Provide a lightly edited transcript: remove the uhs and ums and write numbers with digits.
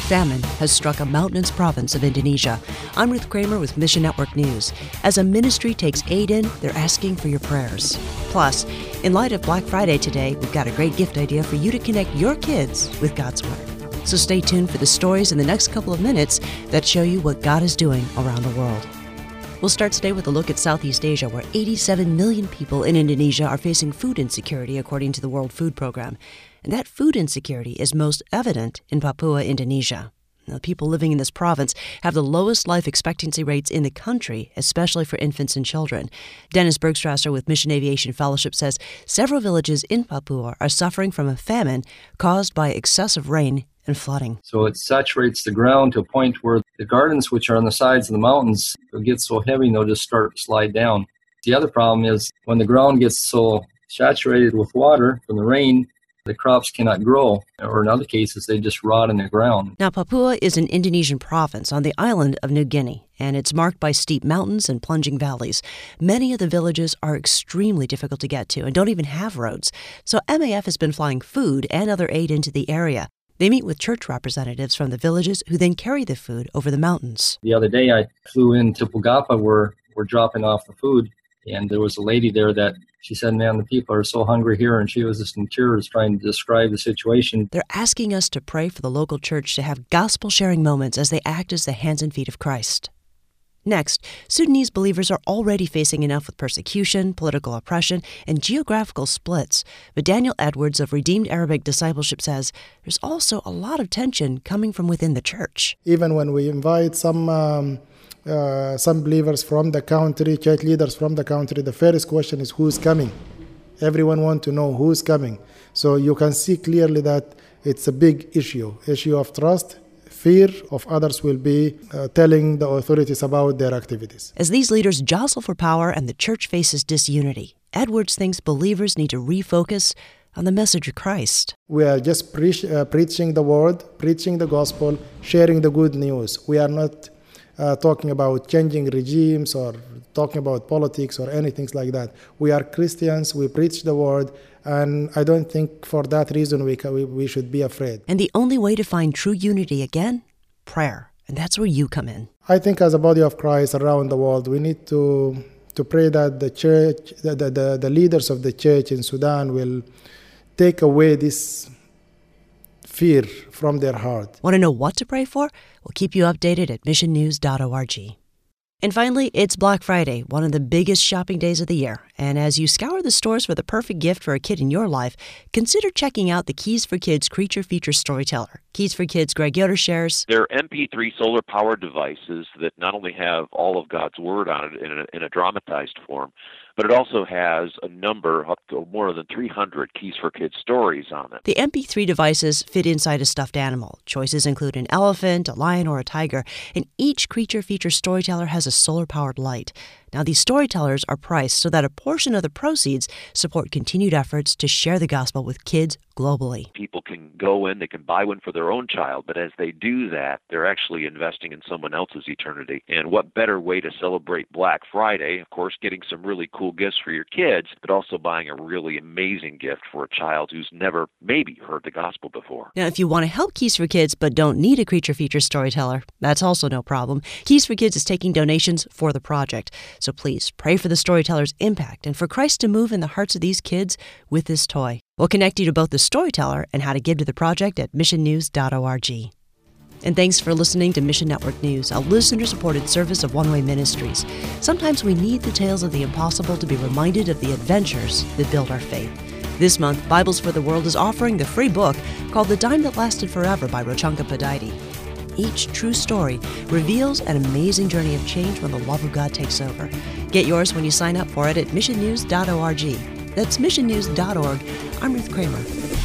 Famine has struck a mountainous province of Indonesia. I'm Ruth Kramer with Mission Network News. As a ministry takes aid in, they're asking for your prayers. Plus, in light of Black Friday today, we've got a great gift idea for you to connect your kids with God's Word. So stay tuned for the stories in the next couple of minutes that show you what God is doing around the world. We'll start today with a look at Southeast Asia, where 87 million people in Indonesia are facing food insecurity, according to the World Food Program. And that food insecurity is most evident in Papua, Indonesia. Now, the people living in this province have the lowest life expectancy rates in the country, especially for infants and children. Dennis Bergstrasser with Mission Aviation Fellowship says several villages in Papua are suffering from a famine caused by excessive rain and flooding. So it saturates the ground to a point where the gardens, which are on the sides of the mountains, will get so heavy they'll just start to slide down. The other problem is when the ground gets so saturated with water from the rain, the crops cannot grow, or in other cases, they just rot in the ground. Now, Papua is an Indonesian province on the island of New Guinea, and it's marked by steep mountains and plunging valleys. Many of the villages are extremely difficult to get to and don't even have roads. So MAF has been flying food and other aid into the area. They meet with church representatives from the villages who then carry the food over the mountains. The other day, I flew into Pugapa where we're dropping off the food, and there was a lady there that she said, man, the people are so hungry here, and she was just in tears trying to describe the situation. They're asking us to pray for the local church to have gospel-sharing moments as they act as the hands and feet of Christ. Next, Sudanese believers are already facing enough with persecution, political oppression, and geographical splits. But Daniel Edwards of Redeemed Arabic Discipleship says there's also a lot of tension coming from within the church. Even when we invite some believers from the country, church leaders from the country, the first question is who's coming. Everyone wants to know who's coming. So you can see clearly that it's a big issue of trust, fear of others will be telling the authorities about their activities. As these leaders jostle for power and the church faces disunity, Edwards thinks believers need to refocus on the message of Christ. We are just preaching the word, preaching the gospel, sharing the good news. We are not talking about changing regimes or talking about politics or anything like that. We are Christians, we preach the word, and I don't think for that reason we should be afraid. And the only way to find true unity again? Prayer. And that's where you come in. I think as a body of Christ around the world, we need to pray that the church, the leaders of the church in Sudan will take away this fear from their heart. Want to know what to pray for? We'll keep you updated at missionnews.org. And finally, it's Black Friday, one of the biggest shopping days of the year. And as you scour the stores for the perfect gift for a kid in your life, consider checking out the Keys for Kids Creature Feature Storyteller. Keys for Kids, Greg Yoder shares. They're MP3 solar-powered devices that not only have all of God's Word on it in a dramatized form, but it also has a number, up to more than 300 Keys for Kids stories on it. The MP3 devices fit inside a stuffed animal. Choices include an elephant, a lion, or a tiger, and each Creature Feature Storyteller has a solar-powered light. Now, these storytellers are priced so that a portion of the proceeds support continued efforts to share the gospel with kids globally. People can go in, they can buy one for their own child, but as they do that, they're actually investing in someone else's eternity. And what better way to celebrate Black Friday? Of course, getting some really cool gifts for your kids, but also buying a really amazing gift for a child who's never maybe heard the gospel before. Now, if you want to help Keys for Kids but don't need a Creature Feature Storyteller, that's also no problem. Keys for Kids is taking donations for the project. So please pray for the storyteller's impact and for Christ to move in the hearts of these kids with this toy. We'll connect you to both the storyteller and how to give to the project at missionnews.org. And thanks for listening to Mission Network News, a listener-supported service of One Way Ministries. Sometimes we need the tales of the impossible to be reminded of the adventures that build our faith. This month, Bibles for the World is offering the free book called The Dime That Lasted Forever by Rochanka Padaiti. Each true story reveals an amazing journey of change when the love of God takes over. Get yours when you sign up for it at missionnews.org. That's missionnews.org. I'm Ruth Kramer.